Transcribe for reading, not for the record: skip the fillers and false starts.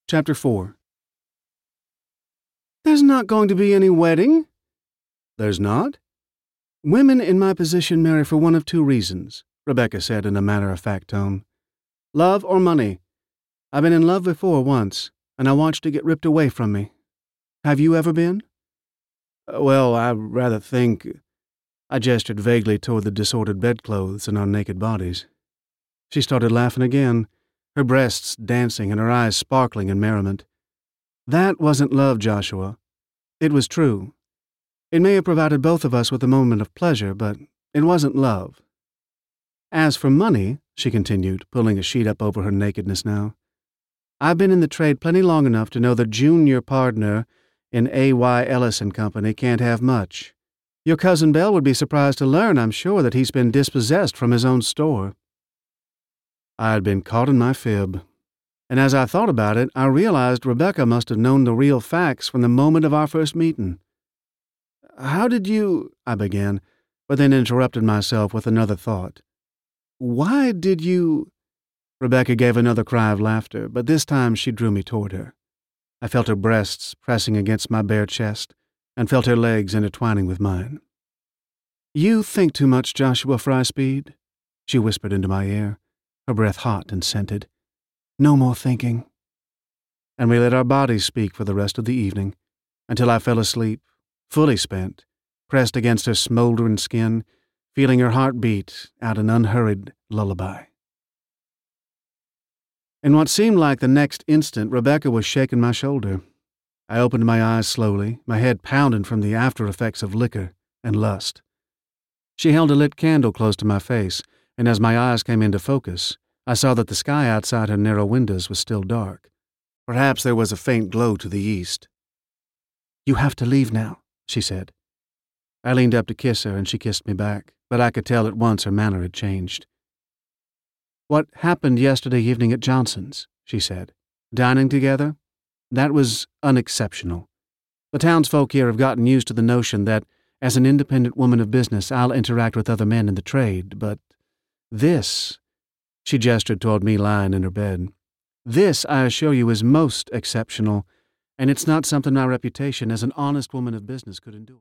Chapter 4. There's not going to be any wedding. There's not? Women in my position marry for one of two reasons, Rebecca said in a matter-of-fact tone. Love or money. I've been in love before once, and I watched it get ripped away from me. Have you ever been? Well, I rather think... I gestured vaguely toward the disordered bedclothes and our naked bodies. She started laughing again, her breasts dancing and her eyes sparkling in merriment. That wasn't love, Joshua. It was true. It may have provided both of us with a moment of pleasure, but it wasn't love. As for money, she continued, pulling a sheet up over her nakedness now, I've been in the trade plenty long enough to know the junior partner in A.Y. Ellis & Company can't have much. Your cousin Belle would be surprised to learn, I'm sure, that he's been dispossessed from his own store. I had been caught in my fib, and as I thought about it, I realized Rebecca must have known the real facts from the moment of our first meeting. How did you... I began, but then interrupted myself with another thought. Why did you... Rebecca gave another cry of laughter, but this time she drew me toward her. I felt her breasts pressing against my bare chest, and felt her legs intertwining with mine. You think too much, Joshua Fryspeed, she whispered into my ear, her breath hot and scented. No more thinking. And we let our bodies speak for the rest of the evening, until I fell asleep, fully spent, pressed against her smoldering skin, feeling her heart beat out an unhurried lullaby. In what seemed like the next instant, Rebecca was shaking my shoulder. I opened my eyes slowly, my head pounding from the after-effects of liquor and lust. She held a lit candle close to my face, and as my eyes came into focus, I saw that the sky outside her narrow windows was still dark. Perhaps there was a faint glow to the east. You have to leave now, she said. I leaned up to kiss her, and she kissed me back, but I could tell at once her manner had changed. What happened yesterday evening at Johnson's, she said. Dining together? That was unexceptional. The townsfolk here have gotten used to the notion that, as an independent woman of business, I'll interact with other men in the trade, but this... She gestured toward me lying in her bed. This, I assure you, is most exceptional, and it's not something my reputation as an honest woman of business could endure.